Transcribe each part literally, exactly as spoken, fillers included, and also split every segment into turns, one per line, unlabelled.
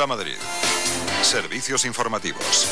Onda Madrid. Servicios informativos.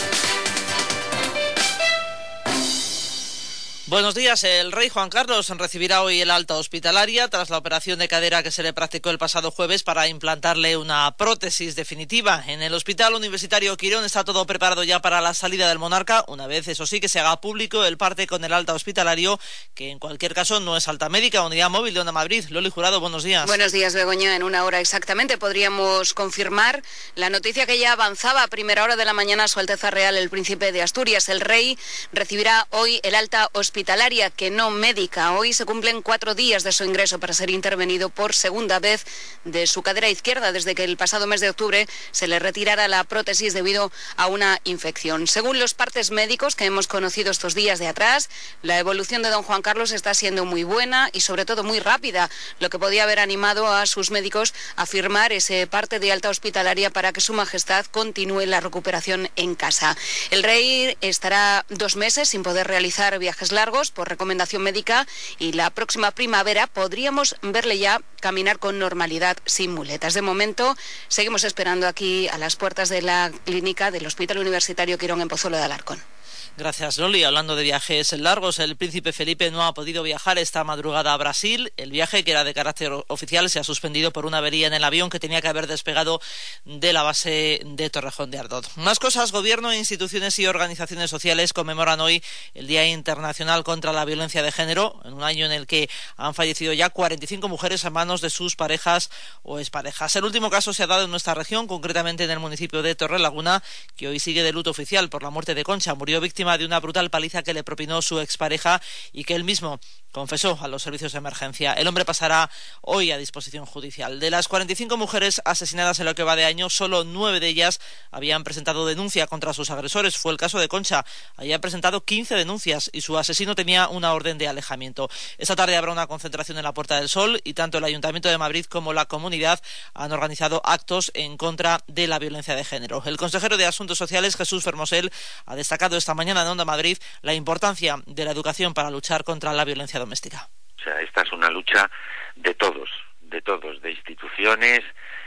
Buenos días. El rey Juan Carlos recibirá hoy el alta hospitalaria tras la operación de cadera que se le practicó el pasado jueves para implantarle una prótesis definitiva. En el Hospital Universitario Quirón está todo preparado ya para la salida del monarca, una vez, eso sí, que se haga público el parte con el alta hospitalario, que en cualquier caso no es alta médica, unidad móvil de Onda Madrid. Loli Jurado, buenos días.
Buenos días, Begoña. En una hora exactamente podríamos confirmar la noticia que ya avanzaba a primera hora de la mañana Su Alteza Real el Príncipe de Asturias. El rey recibirá hoy el alta hospitalaria. hospitalaria, que no médica. Hoy se cumplen cuatro días de su ingreso para ser intervenido por segunda vez de su cadera izquierda, desde que el pasado mes de octubre se le retirara la prótesis debido a una infección. Según los partes médicos que hemos conocido estos días de atrás, la evolución de don Juan Carlos está siendo muy buena y sobre todo muy rápida, lo que podía haber animado a sus médicos a firmar ese parte de alta hospitalaria para que su majestad continúe la recuperación en casa. El rey estará dos meses sin poder realizar viajes largos por recomendación médica y la próxima primavera podríamos verle ya caminar con normalidad sin muletas. De momento seguimos esperando aquí a las puertas de la clínica del Hospital Universitario Quirón en Pozuelo de Alarcón.
Gracias, Loli. Hablando de viajes largos, el príncipe Felipe no ha podido viajar esta madrugada a Brasil. El viaje, que era de carácter oficial, se ha suspendido por una avería en el avión que tenía que haber despegado de la base de Torrejón de Ardoz. Más cosas. Gobierno, instituciones y organizaciones sociales conmemoran hoy el Día Internacional contra la Violencia de Género, en un año en el que han fallecido ya cuarenta y cinco mujeres a manos de sus parejas o exparejas. El último caso se ha dado en nuestra región, concretamente en el municipio de Torrelaguna, que hoy sigue de luto oficial por la muerte de Concha. Murió víctima de una brutal paliza que le propinó su expareja y que él mismo confesó a los servicios de emergencia. El hombre pasará hoy a disposición judicial. De las cuarenta y cinco mujeres asesinadas en lo que va de año, solo nueve de ellas habían presentado denuncia contra sus agresores. Fue el caso de Concha. Había presentado quince denuncias y su asesino tenía una orden de alejamiento. Esta tarde habrá una concentración en la Puerta del Sol y tanto el Ayuntamiento de Madrid como la comunidad han organizado actos en contra de la violencia de género. El consejero de Asuntos Sociales, Jesús Fermosel, ha destacado esta mañana en Onda Madrid la importancia de la educación para luchar contra la violencia doméstica.
O sea, esta es una lucha de todos, de todos, de instituciones,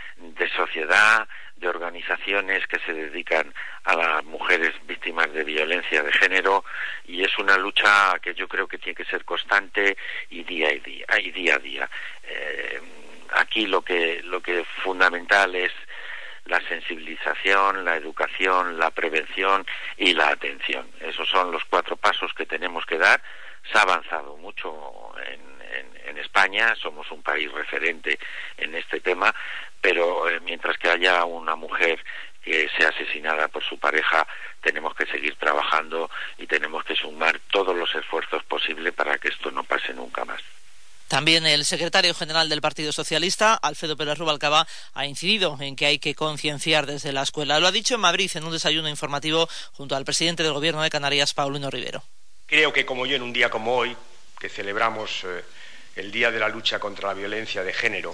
de sociedad, de organizaciones que se dedican a las mujeres víctimas de violencia de género, y es una lucha que yo creo que tiene que ser constante y día y día, y día a día. Eh, aquí lo que lo que es fundamental es la sensibilización, la educación, la prevención y la atención. Esos son los cuatro pasos que tenemos que dar. Se ha avanzado mucho en, en, en España, somos un país referente en este tema, pero eh, mientras que haya una mujer que sea asesinada por su pareja, tenemos que seguir trabajando y tenemos que sumar todos los esfuerzos posibles para que esto no pase nunca más.
También el secretario general del Partido Socialista, Alfredo Pérez Rubalcaba, ha incidido en que hay que concienciar desde la escuela. Lo ha dicho en Madrid en un desayuno informativo junto al presidente del Gobierno de Canarias, Paulino Rivero.
Creo que como yo, en un día como hoy, que celebramos eh, el Día de la Lucha contra la Violencia de Género,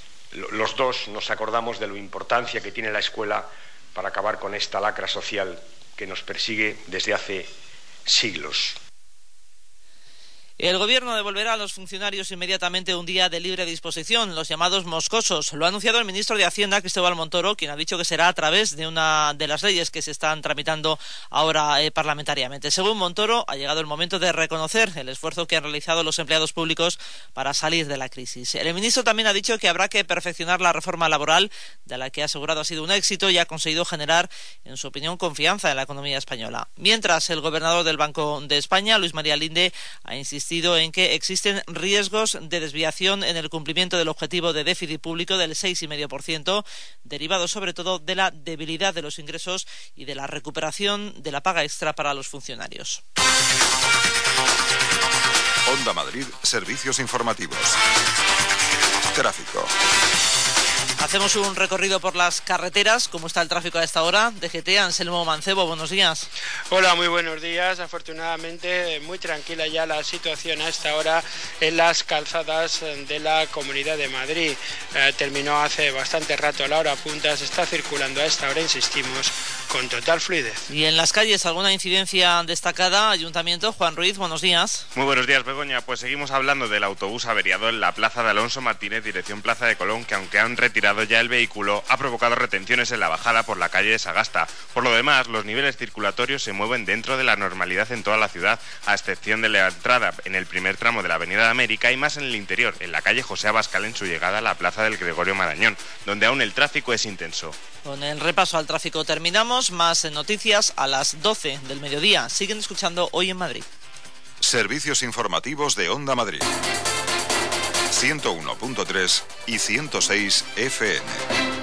los dos nos acordamos de la importancia que tiene la escuela para acabar con esta lacra social que nos persigue desde hace siglos.
El Gobierno devolverá a los funcionarios inmediatamente un día de libre disposición, los llamados moscosos. Lo ha anunciado el ministro de Hacienda, Cristóbal Montoro, quien ha dicho que será a través de una de las leyes que se están tramitando ahora eh, parlamentariamente. Según Montoro, ha llegado el momento de reconocer el esfuerzo que han realizado los empleados públicos para salir de la crisis. El ministro también ha dicho que habrá que perfeccionar la reforma laboral, de la que ha asegurado ha sido un éxito y ha conseguido generar, en su opinión, confianza en la economía española. Mientras, el gobernador del Banco de España, Luis María Linde, ha insistido en que existen riesgos de desviación en el cumplimiento del objetivo de déficit público del seis coma cinco por ciento, derivado sobre todo de la debilidad de los ingresos y de la recuperación de la paga extra para los funcionarios.
Onda Madrid, servicios informativos. Tráfico.
Hacemos un recorrido por las carreteras. ¿Cómo está el tráfico a esta hora? D G T, Anselmo Mancebo, buenos días.
Hola, muy buenos días. Afortunadamente, muy tranquila ya la situación a esta hora en las calzadas de la Comunidad de Madrid. Eh, terminó hace bastante rato la hora punta, se está circulando a esta hora, insistimos, con total fluidez.
Y en las calles, ¿alguna incidencia destacada? Ayuntamiento, Juan Ruiz, buenos días.
Muy buenos días, Begoña. Pues seguimos hablando del autobús averiado en la plaza de Alonso Martínez, dirección Plaza de Colón, que aunque han retirado ya el vehículo, ha provocado retenciones en la bajada por la calle de Sagasta. Por lo demás, los niveles circulatorios se mueven dentro de la normalidad en toda la ciudad, a excepción de la entrada en el primer tramo de la Avenida de América y más en el interior, en la calle José Abascal en su llegada a la plaza del Gregorio Marañón, donde aún el tráfico es intenso.
Con el repaso al tráfico terminamos. Más noticias a las doce del mediodía. Siguen escuchando Hoy en Madrid.
Servicios informativos de Onda Madrid. ciento uno punto tres y ciento seis F M.